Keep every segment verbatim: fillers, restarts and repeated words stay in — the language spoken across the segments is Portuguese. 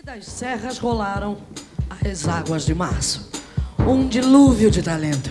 das serras rolaram as águas de março, um dilúvio de talento.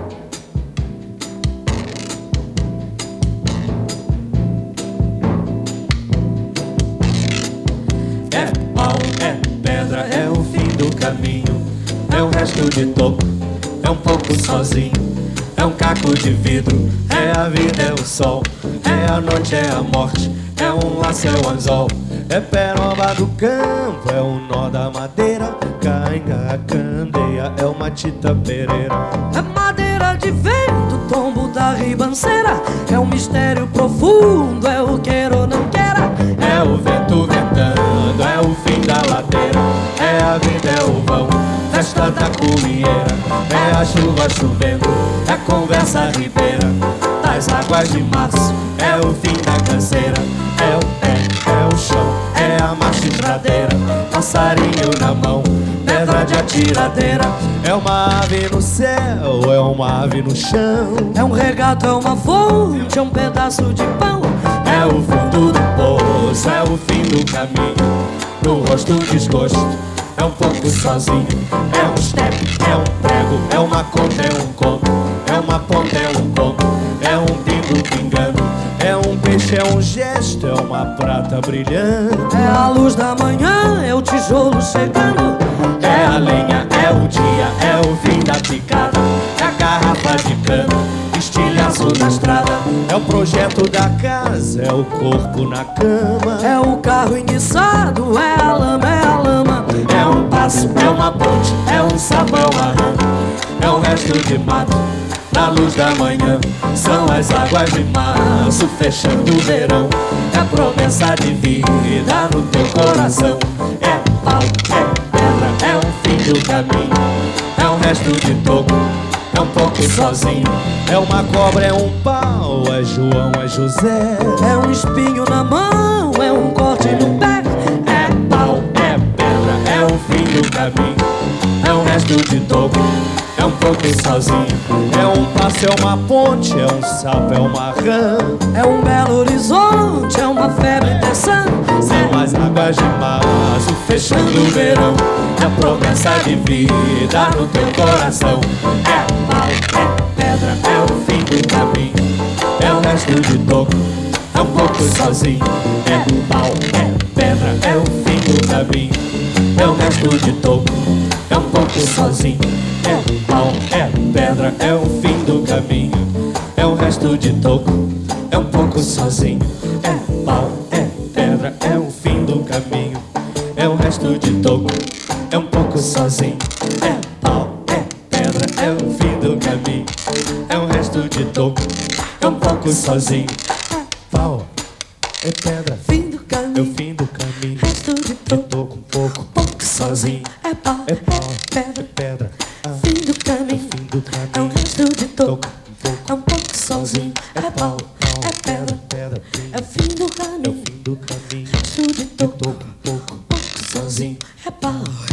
É pau, é pedra, é o fim do caminho, é o resto de toco, é um pouco sozinho, é um caco de vidro, é a vida, é o sol, é a noite, é a morte, é um laço, é o anzol, é peroba do campo, é o nó da madeira, cainga, candeia, é uma tita pereira. É madeira de vento, tombo da ribanceira, é um mistério profundo, é o queira ou não queira. É o vento ventando, é o fim da ladeira, é a vida, é o vão, festa da comieira, é a chuva chovendo, é a conversa ribeira, das águas de março, é o fim da canseira, é o pé, é o chão, é a marcha estradeira, passarinho na mão, pedra de atiradeira, é uma ave no céu, é uma ave no chão, é um regato, é uma fonte, é um pedaço de pão, é o fundo do poço, é o fim do caminho, no rosto desgosto, é um pouco sozinho, é um step, é um prego, é uma conta, é um conto, é uma ponta, é um conto, é um pingo pingando, é um peixe, é um gesto, é uma prata brilhando, é a luz da manhã, é o tijolo chegando, é a lenha, é o dia, é o fim da picada, é a garrafa de cana, estilhaço na estrada, é o projeto da casa, é o corpo na cama, é o carro enguiçado, é a lama, é a lama, é um passo, é uma ponte, é um sabão arranco, é um resto de mato, na luz da manhã, são as águas de março, fechando o verão, é promessa de vida no teu coração, é pau, é pedra, é um fim do caminho, é um resto de toco, é um pouco sozinho, é uma cobra, é um pau, é João, é José, é um espinho na mão, é um corte no pé, é pau, é pedra, é o fim do caminho, é um resto de toco, é um pouco sozinho, é um passo, é uma ponte, é um sapo, é uma rã, é um belo horizonte, é uma febre descendo, são as águas de março, fechando o verão, é a promessa de vida no teu coração, é pau, é pedra, é o fim do caminho, é o resto de toco, é um pouco sozinho, é pau, é pedra, é o fim do caminho, é o resto de toco, é um pouco sozinho, é pau, é pedra, é o fim do caminho, é o resto de toco, é um pouco sozinho, é pau, é pedra, é o fim do caminho, é o resto de toco, é um pouco sozinho, é pau, é pedra, é o fim do caminho, é o resto de toco, é um pouco sozinho, é pau, é pedra, fim do é o caminho, fim do caminho, resto de eu toco, toco um pouco, pouco sozinho, é pau, é pau, é é pedra, pedra, ah, fim do é o caminho, fim do é um caminho, resto de toco, toco um pouco, é um pouco sozinho, é pau, é pedra, pedra, é o fim do é o caminho, fim do caminho, resto de eu toco, toco um pouco, pouco sozinho, é pau.